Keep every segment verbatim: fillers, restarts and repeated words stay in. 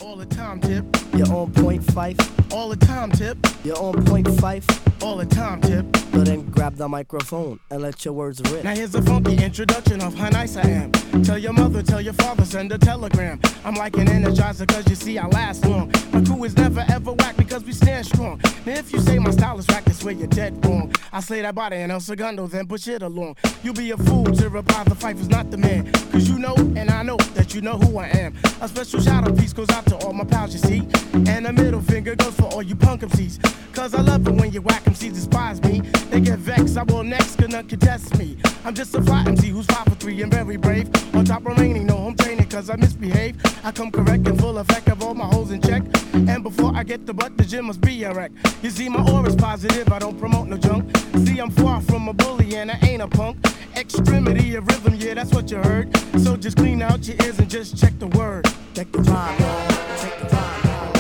All the time, Tip. You're on point, Fife. All the time, Tip. You're on point, Fife. All the time, Tip. So then grab the microphone and let your words rip. Now here's a funky introduction of how nice I am. Tell your mother, tell your father, send a telegram. I'm like an energizer cause you see I last long. My crew is never ever whack because we stand strong. Now if you say my style is whack, that's where you're dead wrong. I slay that body in El Segundo, then push it along. You'll be a fool to reply the Fife is not the man. Cause you know and I know that you know who I am. A special shout out piece goes out to all my pals you see. And a middle finger goes for all you punk M Cs. Cause I love it when you whack M Cs despise me. They get vexed, I will next, cause none contest me. I'm just a fly M C who's five for three and very brave. On top remaining, no home training cause I misbehave. I come correct and full effect of all my hoes in check. And before I get the butt, the gym must be a wreck. You see my aura's positive, I don't promote no junk. See I'm far from a bully and I ain't a punk. Extremity of rhythm, yeah that's what you heard. So just clean out your ears and just check the word. Check the rhyme, y'all. Check the rhyme.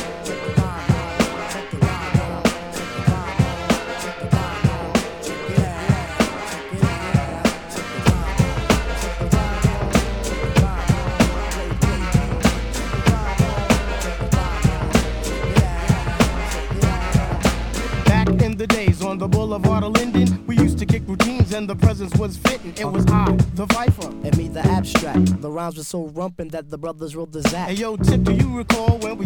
The days on the boulevard of Linden, we used to kick routines and the presence was fitting. It was I, the Viper, and me, the abstract. The rhymes were so rumpin' that the brothers wrote the Zap. Hey yo, Tip, do you recall when we